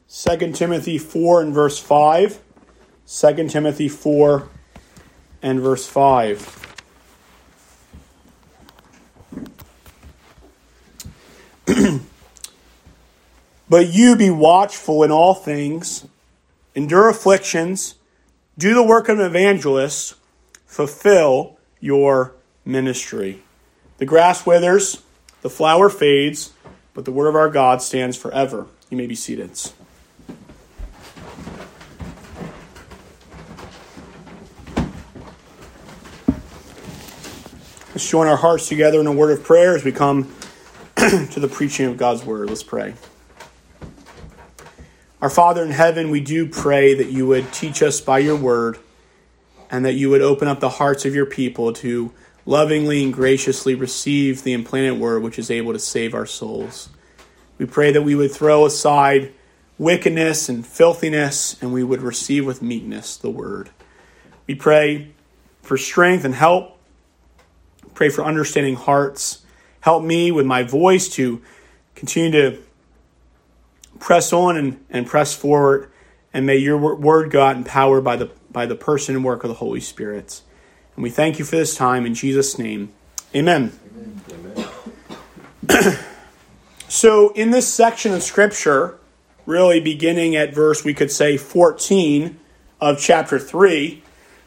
2 Timothy 4 and verse 5. 2 Timothy 4 and verse 5. But you be watchful in all things, endure afflictions, do the work of an evangelist, fulfill your ministry. The grass withers, the flower fades, but the word of our God stands forever. You may be seated. Let's join our hearts together in a word of prayer as we come to the preaching of God's word. Let's pray. Our Father in heaven, we do pray that you would teach us by your word and that you would open up the hearts of your people to lovingly and graciously receive the implanted word which is able to save our souls. We pray that we would throw aside wickedness and filthiness and we would receive with meekness the word. We pray for strength and help. Pray for understanding hearts. Help me with my voice to continue to press on and press forward, and may your word go out in power by the person and work of the Holy Spirit. And we thank you for this time in Jesus' name. Amen. Amen. So in this section of Scripture, really beginning at verse, we could say 14 of chapter 3,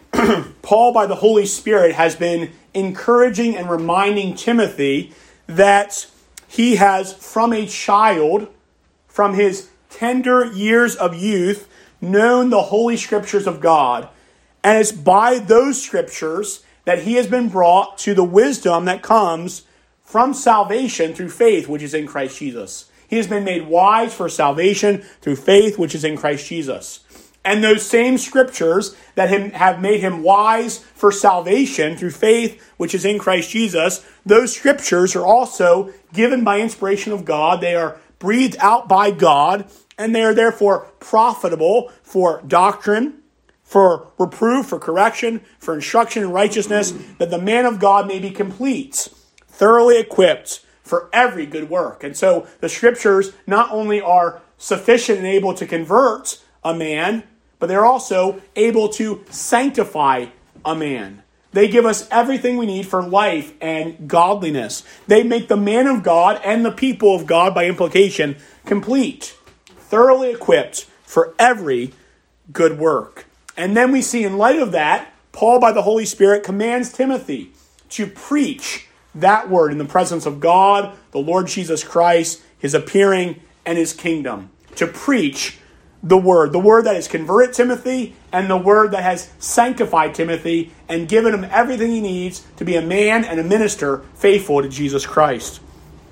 Paul, by the Holy Spirit, has been encouraging and reminding Timothy that he has, from a child, from his tender years of youth, known the Holy Scriptures of God. And it's by those Scriptures that he has been brought to the wisdom that comes from salvation through faith, which is in Christ Jesus. He has been made wise for salvation through faith, which is in Christ Jesus. And those same Scriptures that have made him wise for salvation through faith, which is in Christ Jesus, those Scriptures are also given by inspiration of God. They are breathed out by God, and they are therefore profitable for doctrine, for reproof, for correction, for instruction in righteousness, that the man of God may be complete, thoroughly equipped for every good work. And so the Scriptures not only are sufficient and able to convert a man, but they're also able to sanctify a man. They give us everything we need for life and godliness. They make the man of God and the people of God, by implication, complete, thoroughly equipped for every good work. And then we see, in light of that, Paul, by the Holy Spirit, commands Timothy to preach that word in the presence of God, the Lord Jesus Christ, his appearing, and his kingdom. To preach the word that has converted Timothy and the word that has sanctified Timothy and given him everything he needs to be a man and a minister faithful to Jesus Christ.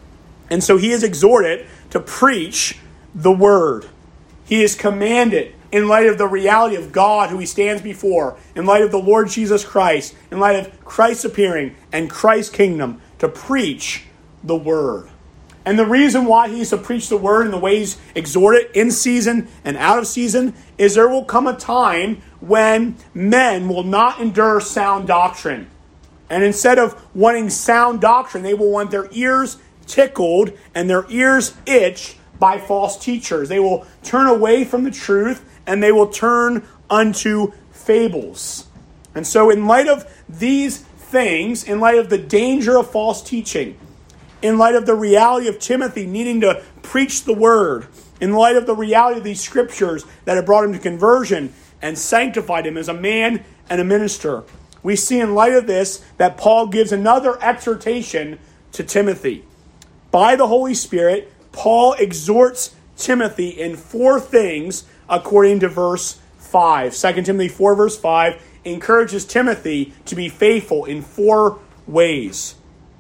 And so he is exhorted to preach the word. He is commanded, in light of the reality of God who he stands before, in light of the Lord Jesus Christ, in light of Christ's appearing and Christ's kingdom, to preach the word. And the reason why he's to preach the word in the ways exhorted in season and out of season is there will come a time when men will not endure sound doctrine. And instead of wanting sound doctrine, they will want their ears tickled and their ears itched by false teachers. They will turn away from the truth and they will turn unto fables. And so in light of these things, in light of the danger of false teaching, in light of the reality of Timothy needing to preach the word, in light of the reality of these Scriptures that have brought him to conversion and sanctified him as a man and a minister, we see in light of this that Paul gives another exhortation to Timothy. By the Holy Spirit, Paul exhorts Timothy in 4 things according to verse 5. 2 Timothy 4 verse 5 encourages Timothy to be faithful in 4 ways.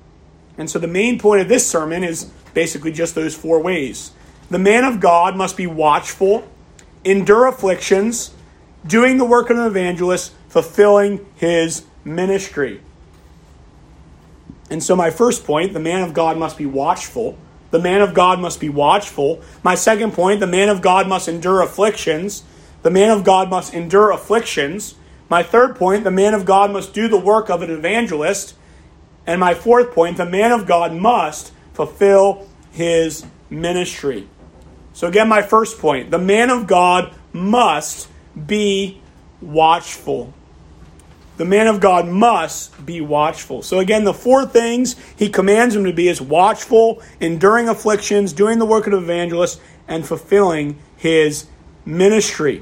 And so the main point of this sermon is basically just those 4 ways. The man of God must be watchful, endure afflictions, doing the work of an evangelist, fulfilling his ministry. And so my first point, the man of God must be watchful. The man of God must be watchful. My second point, the man of God must endure afflictions. The man of God must endure afflictions. My third point, the man of God must do the work of an evangelist. And my fourth point, the man of God must fulfill his ministry. So again, my first point, the man of God must be watchful. The man of God must be watchful. So again, the four things he commands him to be is watchful, enduring afflictions, doing the work of an evangelist, and fulfilling his ministry.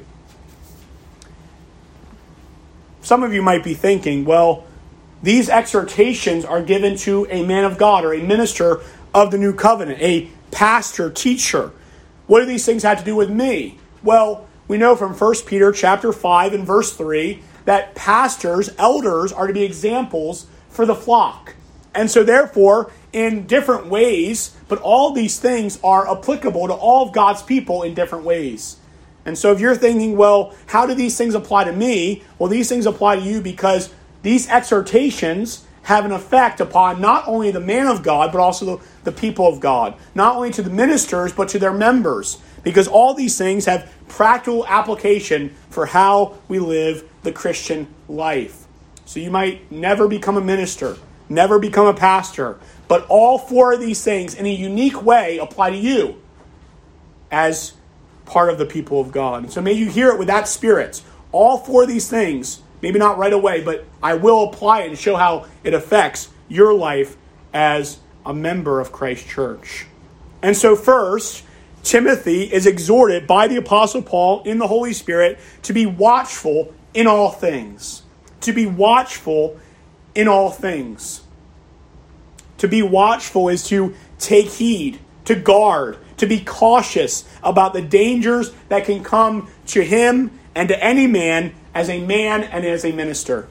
Some of you might be thinking, well, these exhortations are given to a man of God or a minister of the new covenant, a pastor, teacher. What do these things have to do with me? Well, we know from 1 Peter chapter 5 and verse 3 that pastors, elders, are to be examples for the flock. And so therefore, in different ways, but all these things are applicable to all of God's people in different ways. And so if you're thinking, well, how do these things apply to me? Well, these things apply to you because these exhortations have an effect upon not only the man of God, but also the people of God. Not only to the ministers, but to their members. Because all these things have practical application for how we live the Christian life. So you might never become a minister, never become a pastor, but all four of these things in a unique way apply to you as part of the people of God. And so may you hear it with that spirit. All four of these things, maybe not right away, but I will apply it and show how it affects your life as a member of Christ Church. And so first, Timothy is exhorted by the Apostle Paul in the Holy Spirit to be watchful in all things. To be watchful in all things. To be watchful is to take heed, to guard, to be cautious about the dangers that can come to him and to any man and as a minister.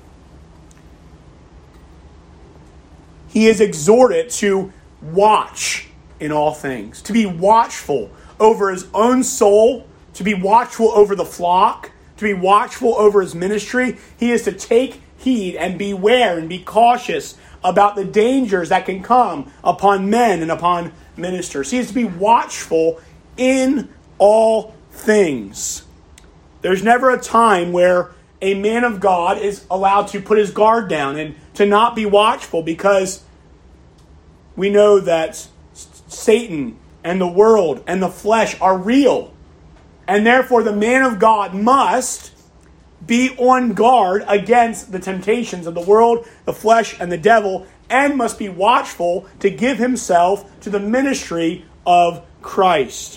He is exhorted to watch in all things, to be watchful over his own soul, to be watchful over the flock, to be watchful over his ministry. He is to take heed and beware and be cautious about the dangers that can come upon men and upon ministers. He is to be watchful in all things. There's never a time where a man of God is allowed to put his guard down and to not be watchful, because we know that Satan and the world and the flesh are real. And therefore the man of God must be on guard against the temptations of the world, the flesh, and the devil, and must be watchful to give himself to the ministry of Christ.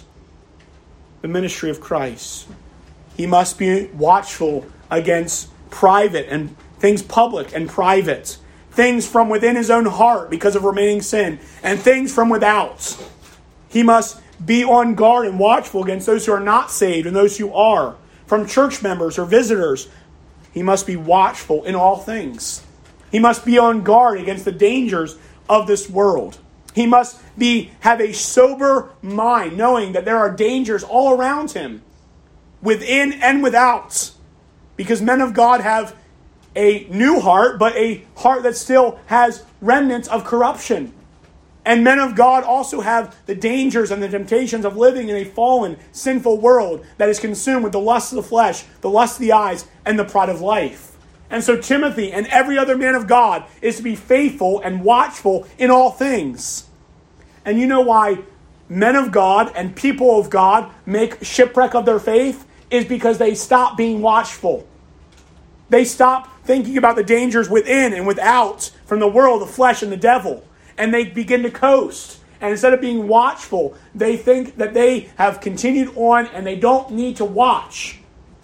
The ministry of Christ. He must be watchful against private and things public and private. Things from within his own heart because of remaining sin, and things from without. He must be on guard and watchful against those who are not saved and those who are. From church members or visitors, he must be watchful in all things. He must be on guard against the dangers of this world. He must have a sober mind, knowing that there are dangers all around him, within and without. Because men of God have a new heart, but a heart that still has remnants of corruption. And men of God also have the dangers and the temptations of living in a fallen, sinful world that is consumed with the lust of the flesh, the lust of the eyes, and the pride of life. And so Timothy and every other man of God is to be faithful and watchful in all things. And you know why men of God and people of God make shipwreck of their faith? Is because they stop being watchful. They stop thinking about the dangers within and without from the world, the flesh, and the devil. And they begin to coast. And instead of being watchful, they think that they have continued on and they don't need to watch.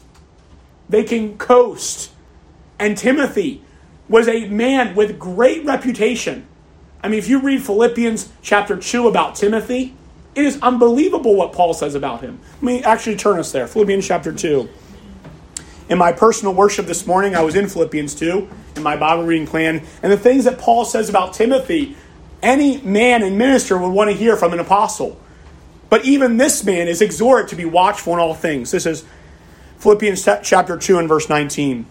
They can coast. And Timothy was a man with great reputation. I mean, if you read Philippians chapter 2 about Timothy, it is unbelievable what Paul says about him. Let me actually turn us there. Philippians chapter 2. In my personal worship this morning, I was in Philippians 2 in my Bible reading plan. And the things that Paul says about Timothy, any man and minister would want to hear from an apostle. But even this man is exhorted to be watchful in all things. This is Philippians chapter 2 and verse 19.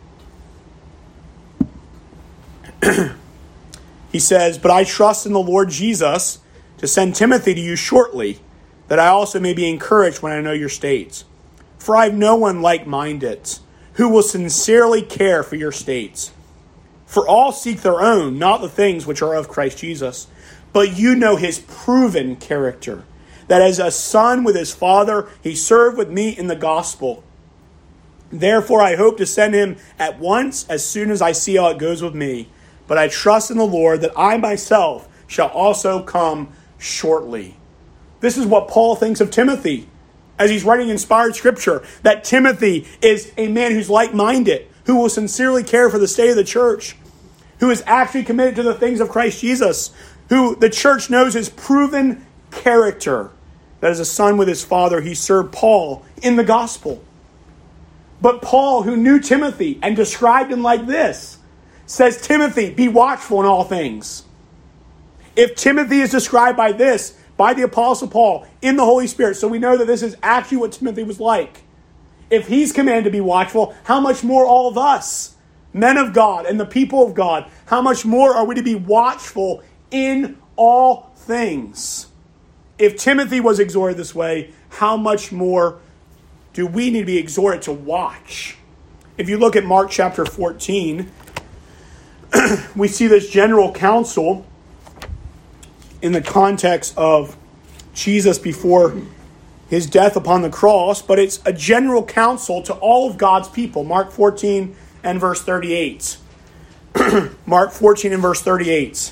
He says, "But I trust in the Lord Jesus to send Timothy to you shortly, that I also may be encouraged when I know your states. For I have no one like-minded, who will sincerely care for your states. For all seek their own, not the things which are of Christ Jesus. But you know his proven character, that as a son with his father, he served with me in the gospel. Therefore, I hope to send him at once as soon as I see how it goes with me. But I trust in the Lord that I myself shall also come shortly. This is what Paul thinks of Timothy as he's writing inspired scripture, that Timothy is a man who's like-minded, who will sincerely care for the state of the church, who is actually committed to the things of Christ Jesus, who the church knows is proven character, that as a son with his father, he served Paul in the gospel. But Paul, who knew Timothy and described him like this, says, Timothy, be watchful in all things. If Timothy is described by this, by the Apostle Paul, in the Holy Spirit, so we know that this is actually what Timothy was like. If he's commanded to be watchful, how much more all of us, men of God and the people of God, how much more are we to be watchful in all things? If Timothy was exhorted this way, how much more do we need to be exhorted to watch? If you look at Mark chapter 14, we see this general counsel in the context of Jesus before his death upon the cross, but it's a general counsel to all of God's people. Mark 14 and verse 38. Mark 14 and verse 38.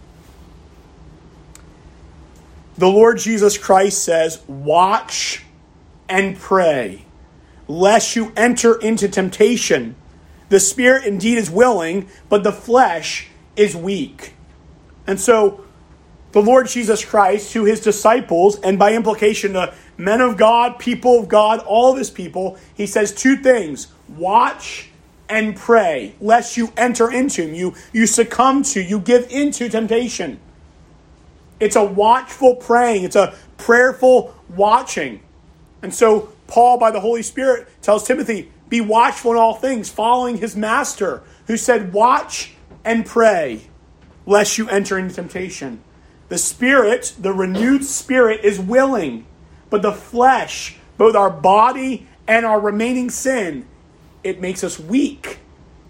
The Lord Jesus Christ says, watch and pray, lest you enter into temptation. The spirit indeed is willing, but the flesh is weak. And so the Lord Jesus Christ, to his disciples, and by implication to men of God, people of God, all of his people, he says two things: watch and pray, lest you enter into him. You succumb to, you give into temptation. It's a watchful praying. It's a prayerful watching. And so Paul, by the Holy Spirit, tells Timothy, be watchful in all things, following his master, who said, watch and pray, lest you enter into temptation. The spirit, the renewed spirit, is willing, but the flesh, both our body and our remaining sin, it makes us weak.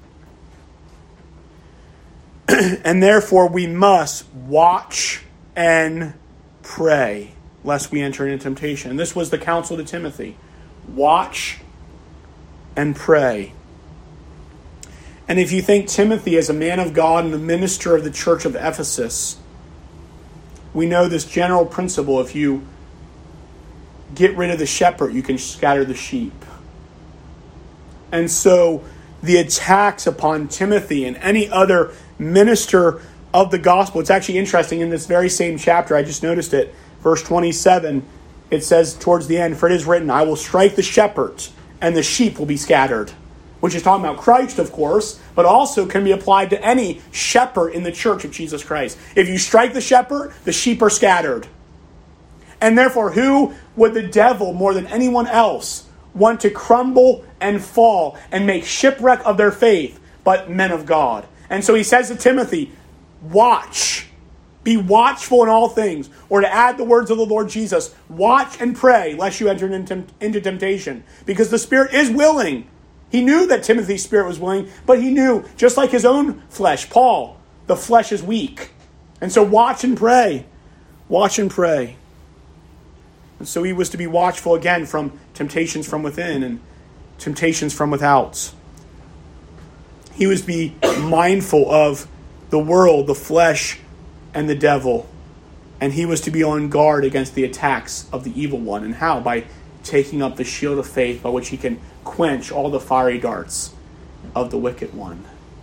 And therefore we must watch and pray, lest we enter into temptation. And this was the counsel to Timothy. Watch and pray. And if you think Timothy is a man of God and a minister of the church of Ephesus, we know this general principle: if you get rid of the shepherd, you can scatter the sheep. And so the attacks upon Timothy and any other minister of the gospel, it's actually interesting, in this very same chapter, I just noticed it, verse 27, it says towards the end, for it is written, I will strike the shepherd, and the sheep will be scattered. Which is talking about Christ, of course, but also can be applied to any shepherd in the church of Jesus Christ. If you strike the shepherd, the sheep are scattered. And therefore, who would the devil, more than anyone else, want to crumble and fall and make shipwreck of their faith but men of God? And so he says to Timothy, watch. Be watchful in all things. Or to add the words of the Lord Jesus, watch and pray lest you enter into temptation. Because the spirit is willing. He knew that Timothy's spirit was willing, but he knew, just like his own flesh, Paul, the flesh is weak. And so watch and pray. Watch and pray. And so he was to be watchful again from temptations from within and temptations from without. He was to be mindful of the world, the flesh, and the devil. And he was to be on guard against the attacks of the evil one. And how? By taking up the shield of faith, by which he can quench all the fiery darts of the wicked one.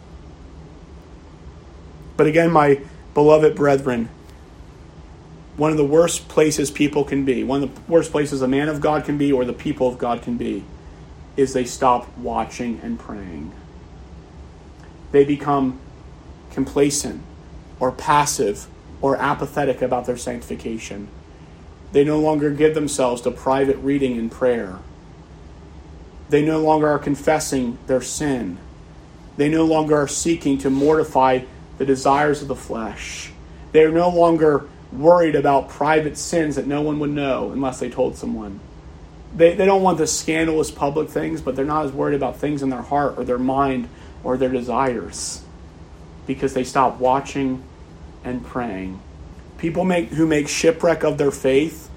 But again, my beloved brethren, one of the worst places people can be, one of the worst places a man of God can be, or the people of God can be, is they stop watching and praying. They become complacent or passive or apathetic about their sanctification. They no longer give themselves to private reading and prayer. They no longer are confessing their sin. They no longer are seeking to mortify the desires of the flesh. They are no longer worried about private sins that no one would know unless they told someone. They don't want the scandalous public things, but they're not as worried about things in their heart or their mind or their desires, because they stop watching and praying. People who make shipwreck of their faith,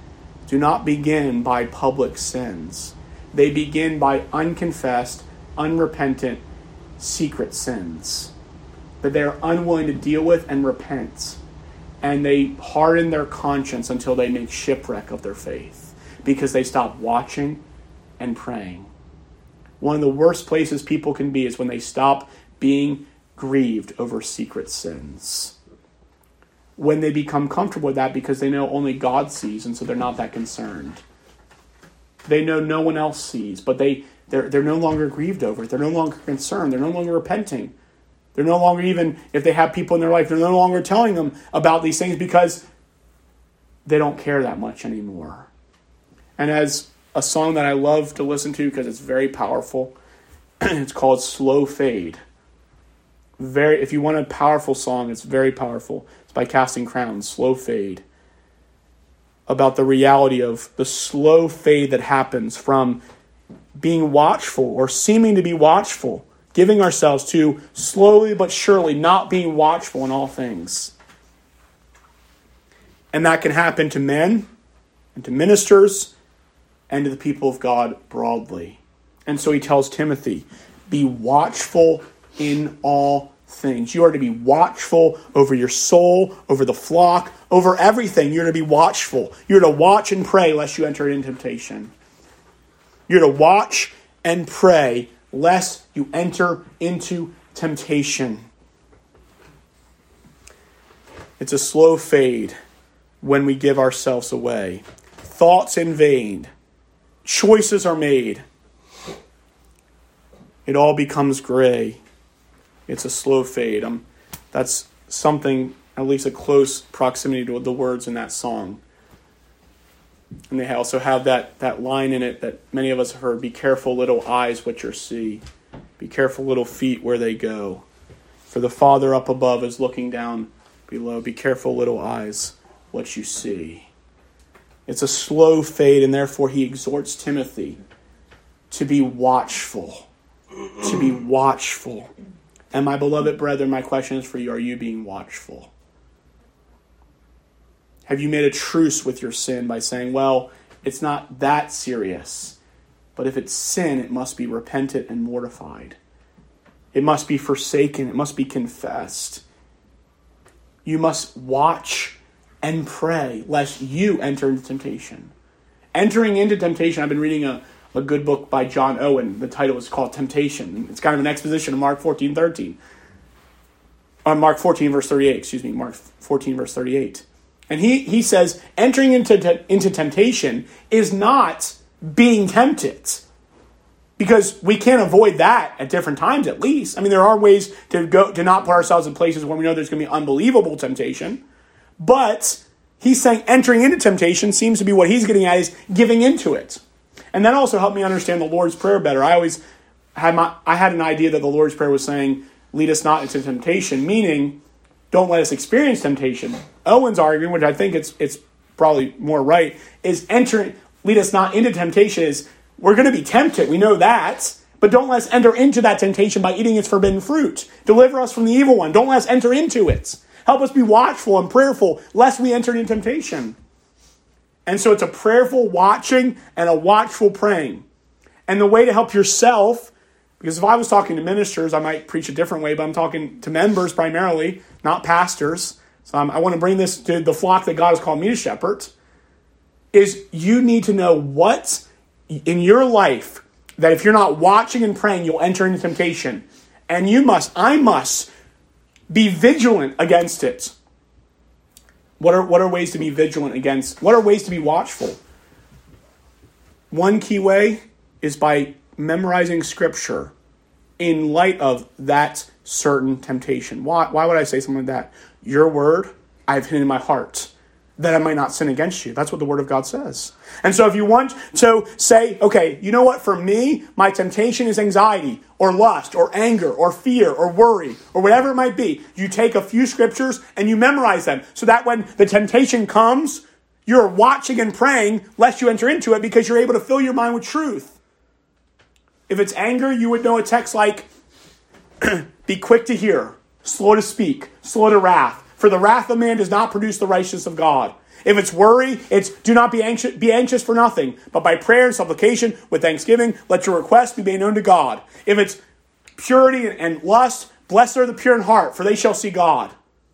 do not begin by public sins. They begin by unconfessed, unrepentant, secret sins that they are unwilling to deal with and repent. And they harden their conscience until they make shipwreck of their faith because they stop watching and praying. One of the worst places people can be is when they stop being grieved over secret sins. When they become comfortable with that because they know only God sees, and so they're not that concerned. They know no one else sees, but they're no longer grieved over it. They're no longer concerned. They're no longer repenting. They're no longer, even if they have people in their life, they're no longer telling them about these things because they don't care that much anymore. And as a song that I love to listen to because it's very powerful, it's called Slow Fade. If you want a powerful song, it's very powerful. It's by Casting Crowns, Slow Fade. About the reality of the slow fade that happens from being watchful or seeming to be watchful, giving ourselves to slowly but surely not being watchful in all things. And that can happen to men and to ministers and to the people of God broadly. And so he tells Timothy, be watchful in all things. You are to be watchful over your soul, over the flock, over everything. You're to be watchful. You're to watch and pray lest you enter into temptation. You're to watch and pray lest you enter into temptation. It's a slow fade when we give ourselves away. Thoughts in vain. Choices are made. It all becomes gray. It's a slow fade. That's something, at least a close proximity to the words in that song. And they also have that line in it that many of us have heard, be careful little eyes what you see. Be careful little feet where they go. For the Father up above is looking down below. Be careful little eyes what you see. It's a slow fade, and therefore he exhorts Timothy to be watchful. To be watchful. And my beloved brethren, my question is for you, are you being watchful? Have you made a truce with your sin by saying, well, it's not that serious, but if it's sin, it must be repented and mortified. It must be forsaken. It must be confessed. You must watch and pray lest you enter into temptation. Entering into temptation, I've been reading a good book by John Owen. The title is called Temptation. It's kind of an exposition of Mark 14:13. Mark 14, verse 38. Mark 14, verse 38. And he says, entering into temptation is not being tempted. Because we can't avoid that at different times, at least. I mean, there are ways to not put ourselves in places where we know there's going to be unbelievable temptation. But he's saying entering into temptation seems to be what he's getting at is giving into it. And that also helped me understand the Lord's Prayer better. I had an idea that the Lord's Prayer was saying, lead us not into temptation, meaning don't let us experience temptation. Owen's argument, which I think it's probably more right, is lead us not into temptation is we're going to be tempted. We know that. But don't let us enter into that temptation by eating its forbidden fruit. Deliver us from the evil one. Don't let us enter into it. Help us be watchful and prayerful lest we enter into temptation. And so it's a prayerful watching and a watchful praying. And the way to help yourself, because if I was talking to ministers, I might preach a different way, but I'm talking to members primarily, not pastors. So I want to bring this to the flock that God has called me to shepherd, is you need to know what in your life that if you're not watching and praying, you'll enter into temptation. And I must be vigilant against it. What are ways to be vigilant against? What are ways to be watchful? One key way is by memorizing Scripture in light of that certain temptation. Why would I say something like that? Your word I've hidden in my heart, that I might not sin against you. That's what the Word of God says. And so if you want to say, okay, you know what, for me, my temptation is anxiety or lust or anger or fear or worry or whatever it might be, you take a few scriptures and you memorize them so that when the temptation comes, you're watching and praying lest you enter into it because you're able to fill your mind with truth. If it's anger, you would know a text like, be quick to hear, slow to speak, slow to wrath. For the wrath of man does not produce the righteousness of God. If it's worry, it's do not be anxious for nothing, but by prayer and supplication with thanksgiving, let your requests be made known to God. If it's purity and lust, blessed are the pure in heart, for they shall see God.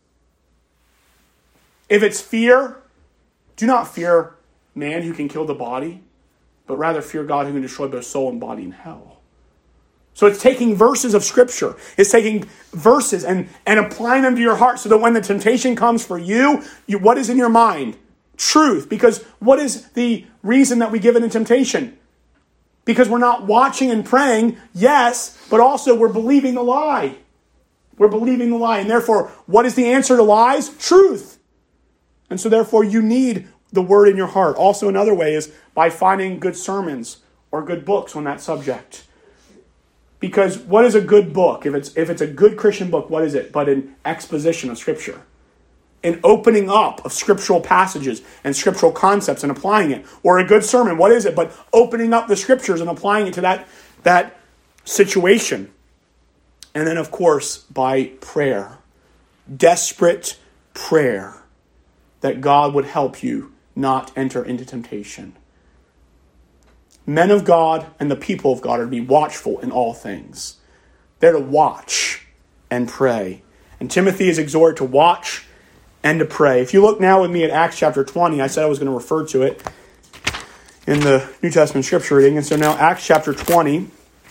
If it's fear, do not fear man who can kill the body, but rather fear God who can destroy both soul and body in hell. So it's taking verses of Scripture. It's taking verses and applying them to your heart so that when the temptation comes for you, what is in your mind? Truth. Because what is the reason that we give in temptation? Because we're not watching and praying, yes, but also we're believing the lie. We're believing the lie. And therefore, what is the answer to lies? Truth. And so therefore, you need the word in your heart. Also, another way is by finding good sermons or good books on that subject. Because what is a good book? If it's a good Christian book, what is it? But an exposition of Scripture. An opening up of scriptural passages and scriptural concepts and applying it. Or a good sermon, what is it? But opening up the Scriptures and applying it to that situation. And then, of course, by prayer. Desperate prayer. That God would help you not enter into temptation. Men of God and the people of God are to be watchful in all things. They're to watch and pray. And Timothy is exhorted to watch and to pray. If you look now with me at Acts chapter 20, I said I was going to refer to it in the New Testament scripture reading. And so now Acts chapter 20.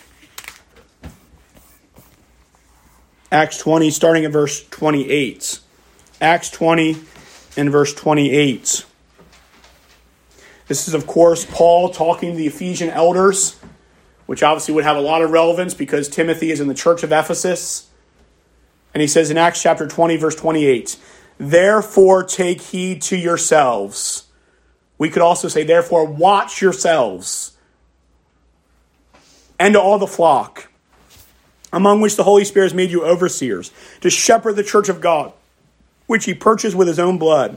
Acts 20, starting at verse 28. Acts 20 and verse 28. This is, of course, Paul talking to the Ephesian elders, which obviously would have a lot of relevance because Timothy is in the church of Ephesus. And he says in Acts chapter 20, verse 28, therefore take heed to yourselves. We could also say, therefore watch yourselves. And to all the flock, among which the Holy Spirit has made you overseers, to shepherd the church of God, which he purchased with his own blood.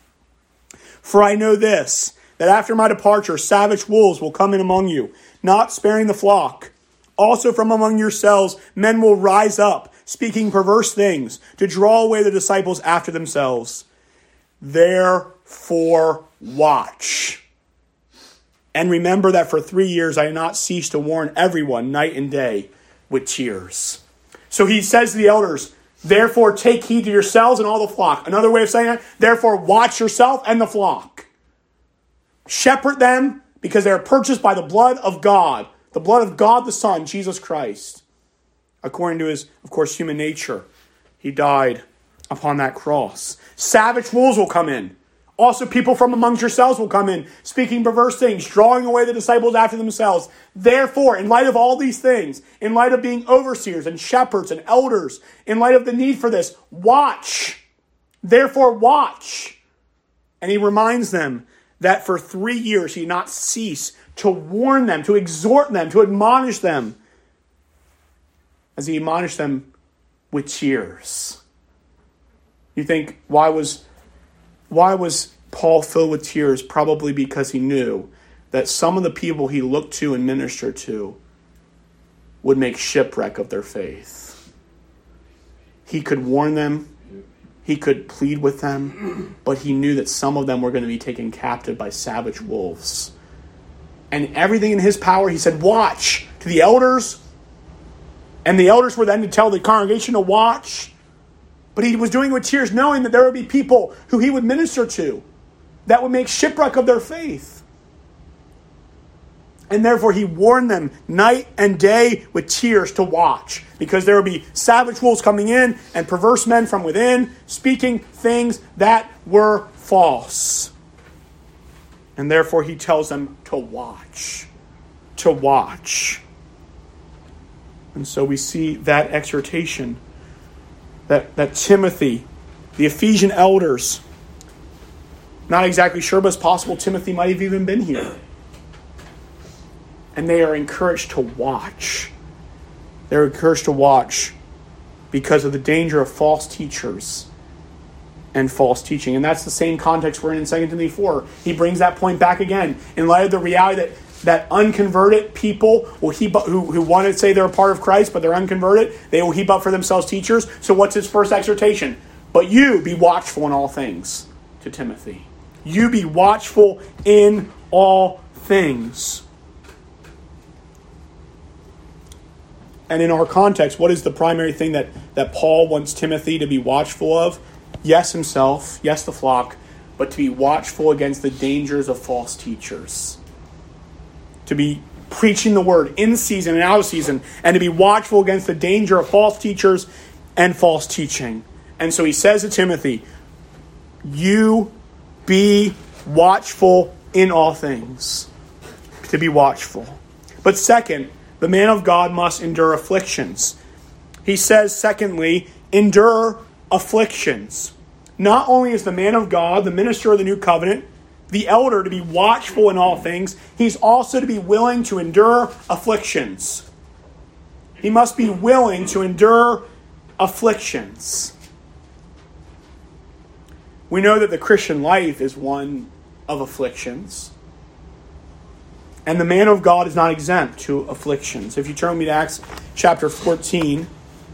For I know this, that after my departure, savage wolves will come in among you, not sparing the flock. Also from among yourselves, men will rise up, speaking perverse things, to draw away the disciples after themselves. Therefore, watch. And remember that for 3 years I have not ceased to warn everyone night and day with tears. So he says to the elders, therefore take heed to yourselves and all the flock. Another way of saying that, therefore watch yourself and the flock. Shepherd them because they are purchased by the blood of God the Son, Jesus Christ. According to his, of course, human nature, he died upon that cross. Savage wolves will come in. Also, people from amongst yourselves will come in, speaking perverse things, drawing away the disciples after themselves. Therefore, in light of all these things, in light of being overseers and shepherds and elders, in light of the need for this, watch. Therefore, watch. And he reminds them that for 3 years he did not cease to warn them, to exhort them, to admonish them, as he admonished them with tears. You think, why was Paul filled with tears? Probably because he knew that some of the people he looked to and ministered to would make shipwreck of their faith. He could warn them, he could plead with them, but he knew that some of them were going to be taken captive by savage wolves. And everything in his power, he said, watch, to the elders. And the elders were then to tell the congregation to watch. But he was doing it with tears, knowing that there would be people who he would minister to that would make shipwreck of their faith. And therefore he warned them night and day with tears to watch, because there would be savage wolves coming in and perverse men from within speaking things that were false. And therefore he tells them to watch. To watch. And so we see that exhortation that Timothy, the Ephesian elders, not exactly sure, but it's possible Timothy might have even been here. And they are encouraged to watch. They're encouraged to watch because of the danger of false teachers and false teaching. And that's the same context we're in 2 Timothy 4. He brings that point back again in light of the reality that unconverted people will heap up, who want to say they're a part of Christ, but they're unconverted, they will heap up for themselves teachers. So what's his first exhortation? But you be watchful in all things, to Timothy. you be watchful in all things. And in our context, what is the primary thing that Paul wants Timothy to be watchful of? Yes, himself. Yes, the flock. But to be watchful against the dangers of false teachers. To be preaching the word in season and out of season. And to be watchful against the danger of false teachers and false teaching. And so he says to Timothy, you be watchful in all things. To be watchful. But second, the man of God must endure afflictions. He says, secondly, endure afflictions. Not only is the man of God, the minister of the new covenant, the elder, to be watchful in all things, he's also to be willing to endure afflictions. He must be willing to endure afflictions. We know that the Christian life is one of afflictions. And the man of God is not exempt to afflictions. If you turn with me to Acts chapter 14,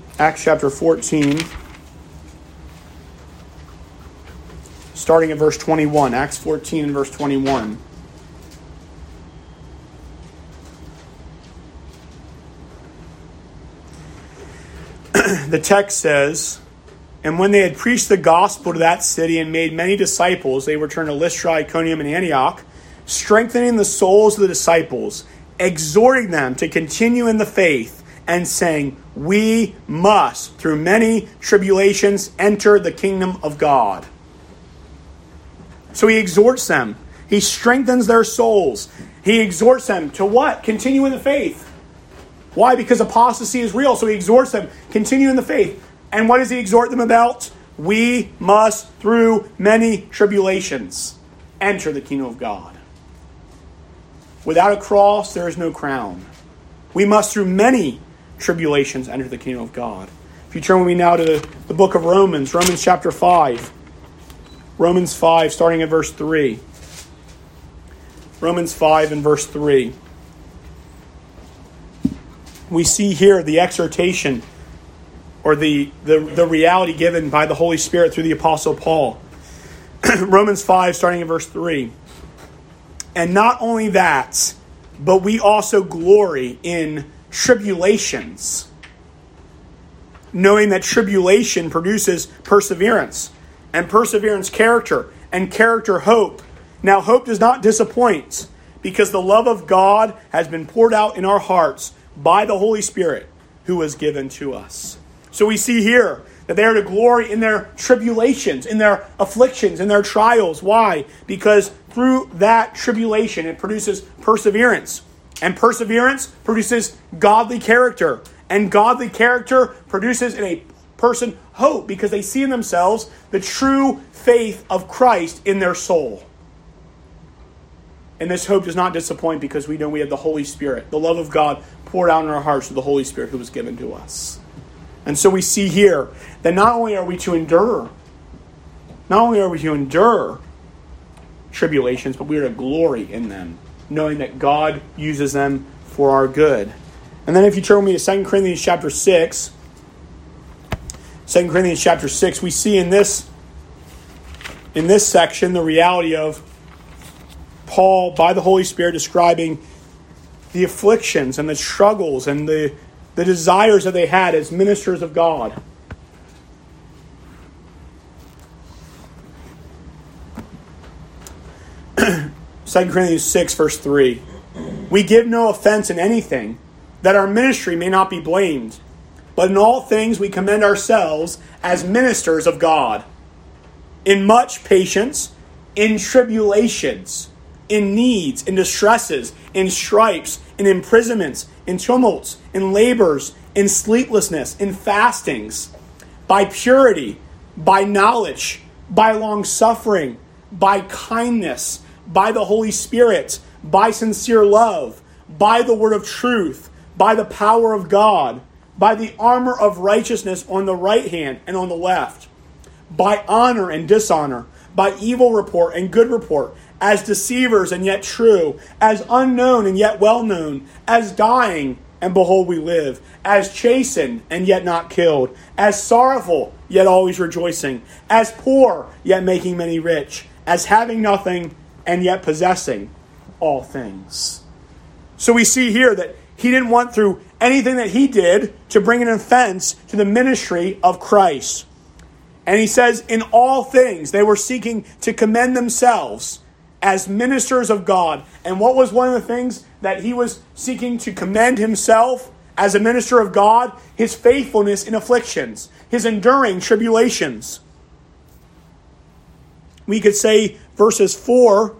starting at verse 21, Acts 14 and verse 21. The text says, and when they had preached the gospel to that city and made many disciples, they returned to Lystra, Iconium, and Antioch, strengthening the souls of the disciples, exhorting them to continue in the faith, and saying, we must, through many tribulations, enter the kingdom of God. So he exhorts them. He strengthens their souls. He exhorts them to what? Continue in the faith. Why? Because apostasy is real. So he exhorts them, continue in the faith. And what does he exhort them about? We must, through many tribulations, enter the kingdom of God. Without a cross, there is no crown. We must, through many tribulations, enter the kingdom of God. If you turn with me now to the book of Romans, Romans chapter 5. Romans 5, starting at verse 3. Romans 5 and verse 3. We see here the exhortation, or the reality given by the Holy Spirit through the Apostle Paul. Romans 5, starting at verse 3. And not only that, but we also glory in tribulations, knowing that tribulation produces perseverance, and perseverance character, and character hope. Now hope does not disappoint, because the love of God has been poured out in our hearts by the Holy Spirit who was given to us. So we see here that they are to glory in their tribulations, in their afflictions, in their trials. Why? Because through that tribulation, it produces perseverance. And perseverance produces godly character. And godly character produces in a person hope, because they see in themselves the true faith of Christ in their soul. And this hope does not disappoint, because we know we have the Holy Spirit, the love of God poured out in our hearts through the Holy Spirit who was given to us. And so we see here that not only are we to endure tribulations, but we are to glory in them, knowing that God uses them for our good. And then if you turn with me to 2 Corinthians chapter 6, 2 Corinthians chapter 6, we see in this section the reality of Paul, by the Holy Spirit, describing the afflictions and the struggles and the desires that they had as ministers of God. 2 Corinthians 6, verse 3. We give no offense in anything, that our ministry may not be blamed. But in all things we commend ourselves as ministers of God, in much patience, in tribulations, in needs, in distresses, in stripes, in imprisonments, in tumults, in labors, in sleeplessness, in fastings, by purity, by knowledge, by long-suffering, by kindness, by the Holy Spirit, by sincere love, by the word of truth, by the power of God, by the armor of righteousness on the right hand and on the left, by honor and dishonor, by evil report and good report, as deceivers and yet true, as unknown and yet well known, as dying and behold we live, as chastened and yet not killed, as sorrowful yet always rejoicing, as poor yet making many rich, as having nothing and yet possessing all things. So we see here that he didn't want through anything that he did to bring an offense to the ministry of Christ. And he says, in all things, they were seeking to commend themselves as ministers of God. And what was one of the things that he was seeking to commend himself as a minister of God? His faithfulness in afflictions, his enduring tribulations. We could say verse 4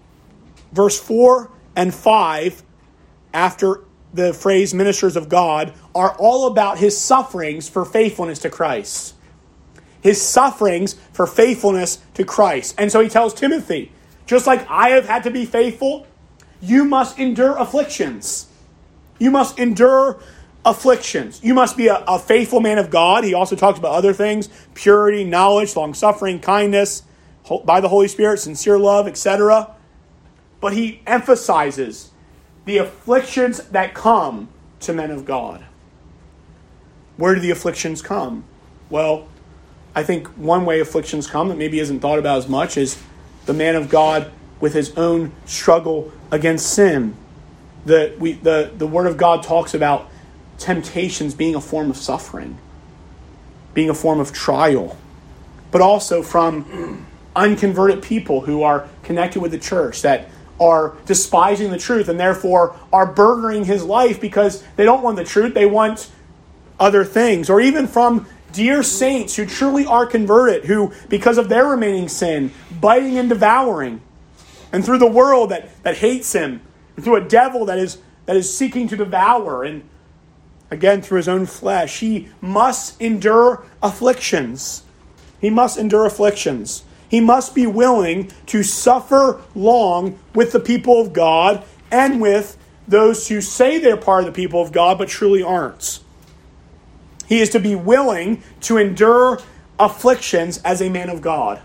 and 5, after the phrase ministers of God, are all about his sufferings for faithfulness to Christ. His sufferings for faithfulness to Christ. And so he tells Timothy, just like I have had to be faithful, you must endure afflictions. You must endure afflictions. You must be a faithful man of God. He also talks about other things: purity, knowledge, long-suffering, kindness, by the Holy Spirit, sincere love, etc. But he emphasizes the afflictions that come to men of God. Where do the afflictions come? Well, I think one way afflictions come that maybe isn't thought about as much is the man of God with his own struggle against sin. The Word of God talks about temptations being a form of suffering, being a form of trial, but also from unconverted people who are connected with the church that are despising the truth and therefore are burdening his life because they don't want the truth, they want other things. Or even from dear saints who truly are converted, who, because of their remaining sin, biting and devouring, and through the world that hates him, and through a devil that is seeking to devour, and again through his own flesh, he must endure afflictions. He must endure afflictions. He must be willing to suffer long with the people of God and with those who say they're part of the people of God but truly aren't. He is to be willing to endure afflictions as a man of God.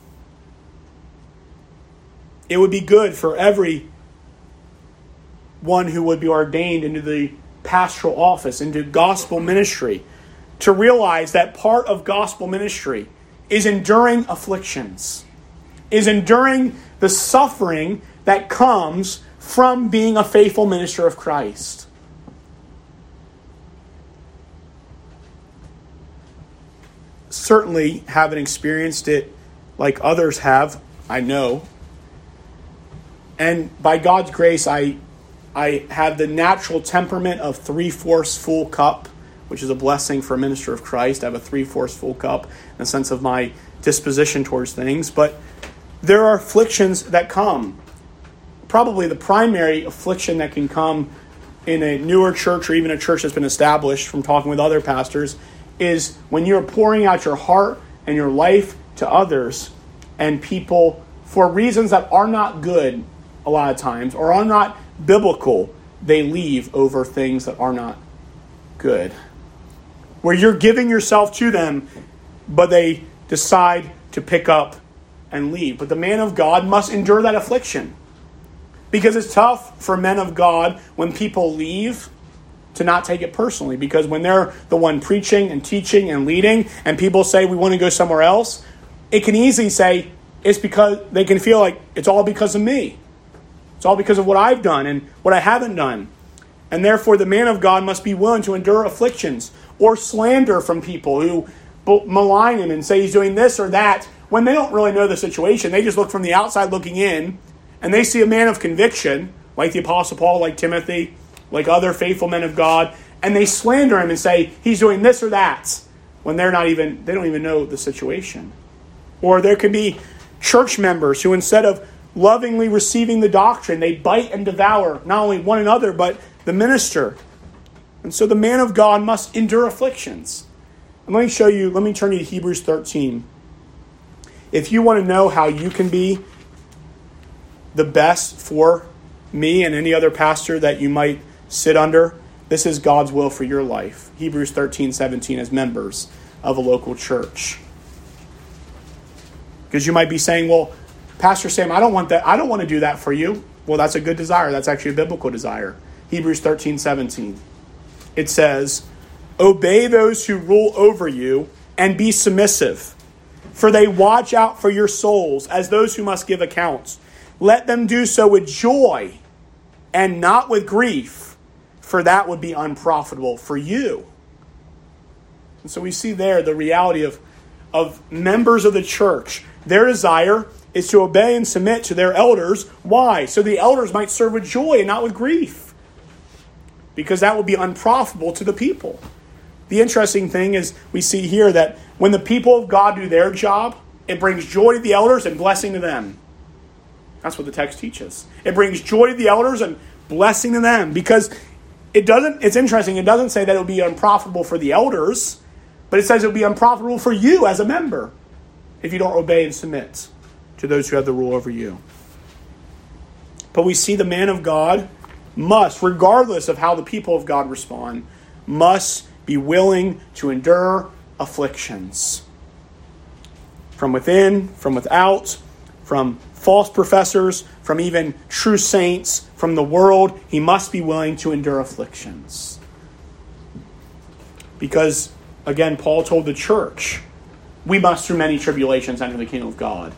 It would be good for every one who would be ordained into the pastoral office, into gospel ministry, to realize that part of gospel ministry is enduring afflictions, is enduring the suffering that comes from being a faithful minister of Christ. Certainly haven't experienced it like others have, I know. And by God's grace, I have the natural temperament of 3/4 full cup, which is a blessing for a minister of Christ. I have a 3/4 full cup in the sense of my disposition towards things. But there are afflictions that come. Probably the primary affliction that can come in a newer church or even a church that's been established from talking with other pastors is when you're pouring out your heart and your life to others, and people, for reasons that are not good a lot of times or are not biblical, they leave over things that are not good. Where you're giving yourself to them, but they decide to pick up and leave. But the man of God must endure that affliction. Because it's tough for men of God when people leave to not take it personally. Because when they're the one preaching and teaching and leading, and people say we want to go somewhere else, it can easily say it's because they can feel like it's all because of me. It's all because of what I've done and what I haven't done. And therefore the man of God must be willing to endure afflictions or slander from people who malign him and say he's doing this or that when they don't really know the situation. They just look from the outside looking in, and they see a man of conviction, like the Apostle Paul, like Timothy, like other faithful men of God, and they slander him and say he's doing this or that when they don't even know the situation. Or there could be church members who, instead of lovingly receiving the doctrine, they bite and devour not only one another but the minister. And so the man of God must endure afflictions. And let me turn you to Hebrews 13. If you want to know how you can be the best for me and any other pastor that you might sit under, this is God's will for your life. Hebrews 13:17 as members of a local church. Because you might be saying, well, Pastor Sam, I don't want that. I don't want to do that for you. Well, that's a good desire. That's actually a biblical desire. Hebrews 13:17. It says, obey those who rule over you and be submissive, For they watch out for your souls as those who must give accounts. Let them do so with joy and not with grief, for that would be unprofitable for you. And so we see there the reality of members of the church. Their desire is to obey and submit to their elders. Why? So the elders might serve with joy and not with grief, because that would be unprofitable to the people. The interesting thing is we see here that when the people of God do their job, it brings joy to the elders and blessing to them. That's what the text teaches. It brings joy to the elders and blessing to them, because it's interesting, it doesn't say that it will be unprofitable for the elders, but it says it will be unprofitable for you as a member if you don't obey and submit to those who have the rule over you. But we see the man of God must, regardless of how the people of God respond, must be willing to endure afflictions. From within, from without, from false professors, from even true saints, from the world, he must be willing to endure afflictions. Because, again, Paul told the church, we must through many tribulations enter the kingdom of God.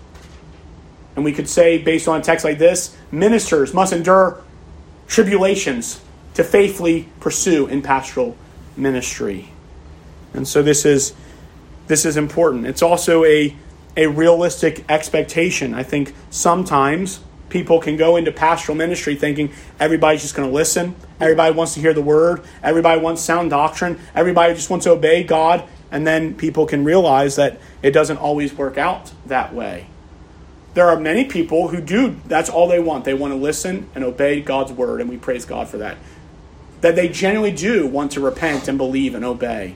And we could say, based on a text like this, ministers must endure tribulations to faithfully pursue in pastoral ministry. And so this is important. It's also a realistic expectation. I think sometimes people can go into pastoral ministry thinking everybody's just going to listen. Everybody wants to hear the word. Everybody wants sound doctrine. Everybody just wants to obey God. And then people can realize that it doesn't always work out that way. There are many people who do, that's all they want. They want to listen and obey God's word, and we praise God for that. That they genuinely do want to repent and believe and obey.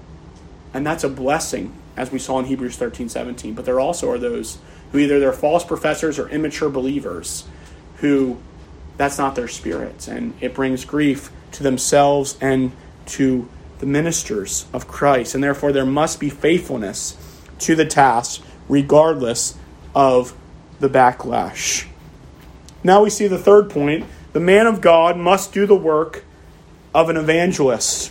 And that's a blessing, as we saw in Hebrews 13:17. But there also are those who either they're false professors or immature believers who that's not their spirit. And it brings grief to themselves and to the ministers of Christ. And therefore there must be faithfulness to the task regardless of the backlash. Now we see the third point. The man of God must do the work of an evangelist.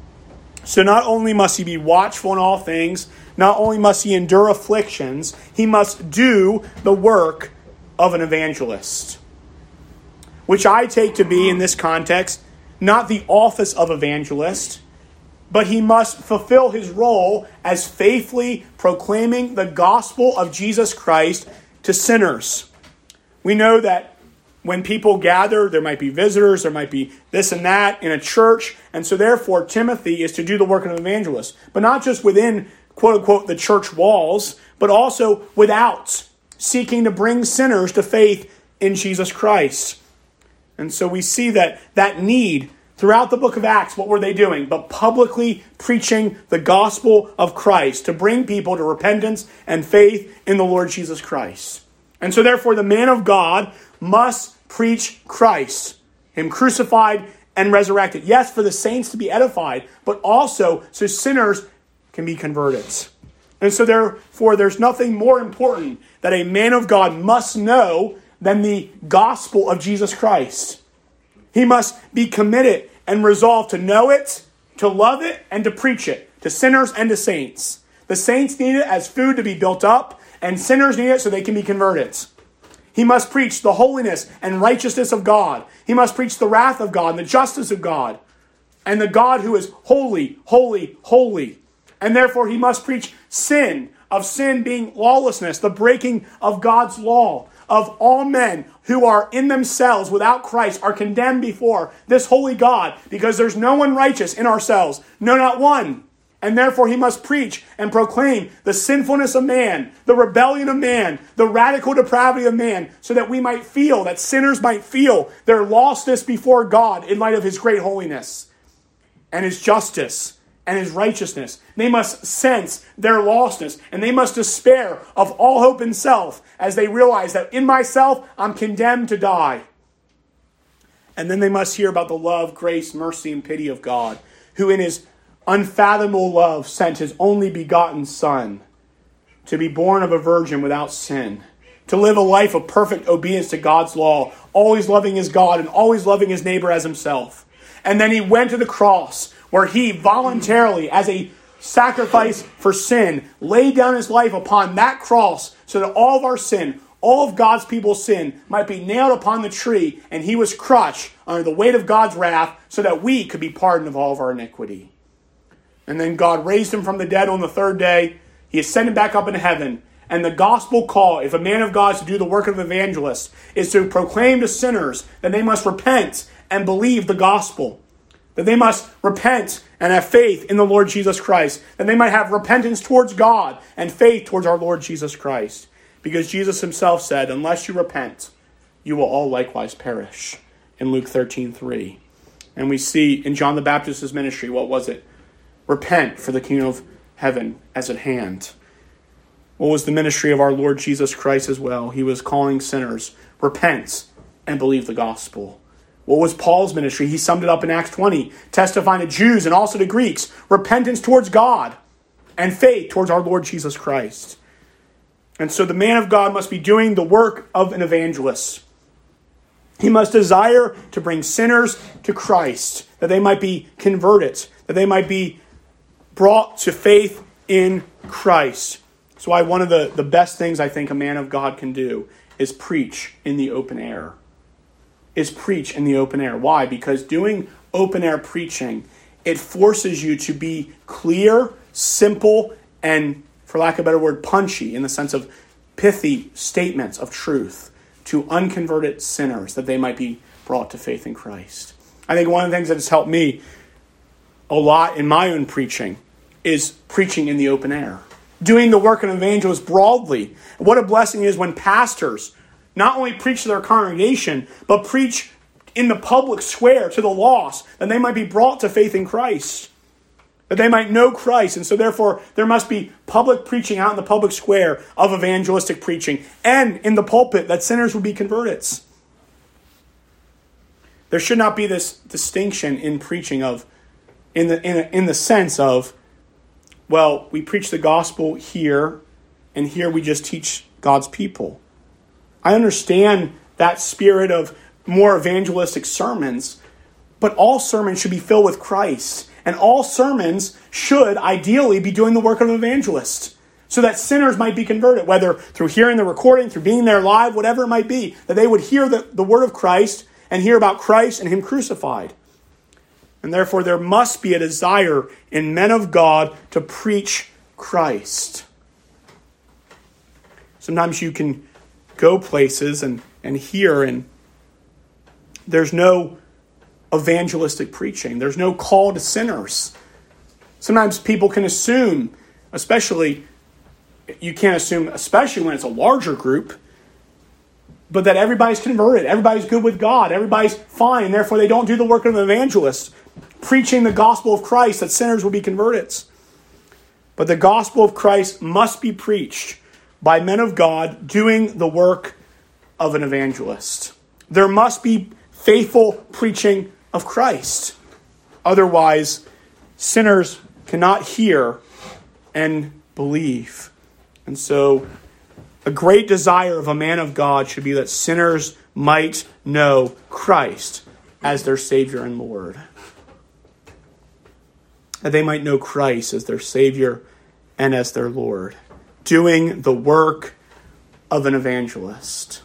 So not only must he be watchful in all things, not only must he endure afflictions, he must do the work of an evangelist. Which I take to be, in this context, not the office of evangelist, but he must fulfill his role as faithfully proclaiming the gospel of Jesus Christ to sinners. We know that when people gather, there might be visitors, there might be this and that in a church. And so therefore, Timothy is to do the work of an evangelist. But not just within, quote unquote, the church walls, but also without, seeking to bring sinners to faith in Jesus Christ. And so we see that need throughout the book of Acts. What were they doing? But publicly preaching the gospel of Christ to bring people to repentance and faith in the Lord Jesus Christ. And so therefore, the man of God must preach Christ, him crucified and resurrected. Yes, for the saints to be edified, but also so sinners can be converted. And so therefore, there's nothing more important that a man of God must know than the gospel of Jesus Christ. He must be committed and resolved to know it, to love it, and to preach it to sinners and to saints. The saints need it as food to be built up, and sinners need it so they can be converted. He must preach the holiness and righteousness of God. He must preach the wrath of God and the justice of God, and the God who is holy, holy, holy. And therefore he must preach sin, of sin being lawlessness, the breaking of God's law, of all men who are in themselves without Christ are condemned before this holy God, because there's no one righteous in ourselves, no, not one. And therefore he must preach and proclaim the sinfulness of man, the rebellion of man, the radical depravity of man, so that we might feel, that sinners might feel their lostness before God in light of his great holiness and his justice and his righteousness. They must sense their lostness, and they must despair of all hope in self as they realize that in myself I'm condemned to die. And then they must hear about the love, grace, mercy, and pity of God, who in his unfathomable love sent his only begotten Son to be born of a virgin without sin, to live a life of perfect obedience to God's law, always loving his God and always loving his neighbor as himself. And then he went to the cross where he voluntarily, as a sacrifice for sin, laid down his life upon that cross so that all of our sin, all of God's people's sin might be nailed upon the tree, and he was crushed under the weight of God's wrath so that we could be pardoned of all of our iniquity. And then God raised him from the dead on the third day. He ascended back up into heaven. And the gospel call, if a man of God is to do the work of evangelist, is to proclaim to sinners that they must repent and believe the gospel. That they must repent and have faith in the Lord Jesus Christ. That they might have repentance towards God and faith towards our Lord Jesus Christ. Because Jesus himself said, unless you repent, you will all likewise perish. In Luke 13:3. And we see in John the Baptist's ministry, what was it? Repent, for the kingdom of heaven is at hand. What was the ministry of our Lord Jesus Christ as well? He was calling sinners, repent and believe the gospel. What was Paul's ministry? He summed it up in Acts 20, testifying to Jews and also to Greeks, repentance towards God and faith towards our Lord Jesus Christ. And so the man of God must be doing the work of an evangelist. He must desire to bring sinners to Christ, that they might be converted, that they might be brought to faith in Christ. That's why one of the best things I think a man of God can do is preach in the open air. Why? Because doing open air preaching, it forces you to be clear, simple, and, for lack of a better word, punchy, in the sense of pithy statements of truth to unconverted sinners, that they might be brought to faith in Christ. I think one of the things that has helped me a lot in my own preaching is preaching in the open air. Doing the work of an evangelist broadly. What a blessing it is when pastors not only preach to their congregation, but preach in the public square to the lost, that they might be brought to faith in Christ, that they might know Christ. And so therefore, there must be public preaching out in the public square of evangelistic preaching, and in the pulpit, that sinners would be converted. There should not be this distinction in preaching of, in the sense of, well, we preach the gospel here, and here we just teach God's people. I understand that spirit of more evangelistic sermons, but all sermons should be filled with Christ. And all sermons should ideally be doing the work of an evangelist, so that sinners might be converted, whether through hearing the recording, through being there live, whatever it might be, that they would hear the word of Christ and hear about Christ and him crucified. And therefore, there must be a desire in men of God to preach Christ. Sometimes you can go places and hear, and there's no evangelistic preaching. There's no call to sinners. Sometimes people can assume, especially when it's a larger group, but that everybody's converted, everybody's good with God, everybody's fine, and therefore they don't do the work of an evangelist, preaching the gospel of Christ, that sinners will be converted. But the gospel of Christ must be preached by men of God doing the work of an evangelist. There must be faithful preaching of Christ. Otherwise, sinners cannot hear and believe. And so, a great desire of a man of God should be that sinners might know Christ as their Savior and Lord. That they might know Christ as their Savior and as their Lord. Doing the work of an evangelist.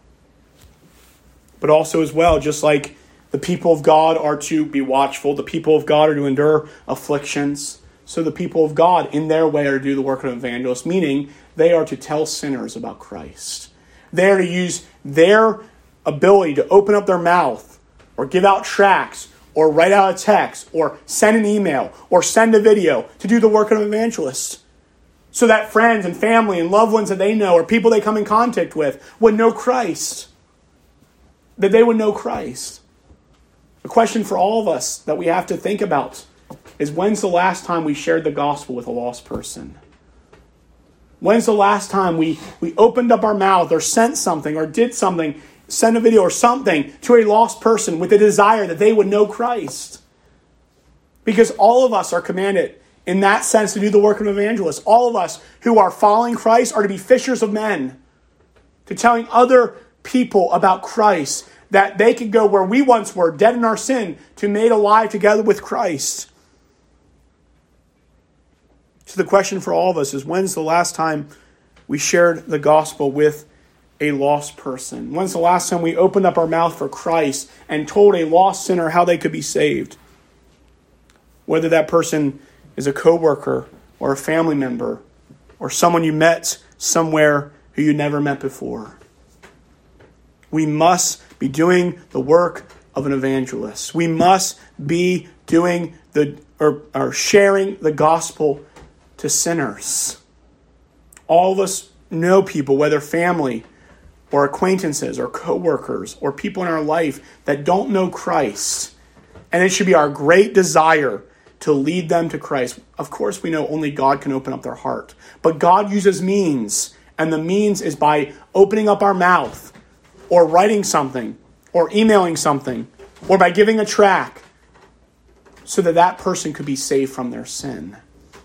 But also as well, just like the people of God are to be watchful, the people of God are to endure afflictions, so the people of God in their way are to do the work of an evangelist, meaning they are to tell sinners about Christ. They are to use their ability to open up their mouth or give out tracts or write out a text or send an email or send a video to do the work of an evangelist, so that friends and family and loved ones that they know or people they come in contact with would know Christ. That they would know Christ. The question for all of us that we have to think about is, when's the last time we shared the gospel with a lost person? When's the last time we opened up our mouth or sent something or did something, sent a video or something to a lost person with the desire that they would know Christ? Because all of us are commanded in that sense to do the work of an evangelist. All of us who are following Christ are to be fishers of men, to telling other people about Christ, that they could go where we once were, dead in our sin, to made alive together with Christ. So the question for all of us is, when's the last time we shared the gospel with a lost person? When's the last time we opened up our mouth for Christ and told a lost sinner how they could be saved? Whether that person is a coworker or a family member or someone you met somewhere who you never met before. We must be doing the work of an evangelist. We must be doing or sharing the gospel to sinners. All of us know people, whether family or acquaintances or coworkers or people in our life that don't know Christ. And it should be our great desire to lead them to Christ. Of course, we know only God can open up their heart. But God uses means, and the means is by opening up our mouth or writing something or emailing something or by giving a tract so that that person could be saved from their sin.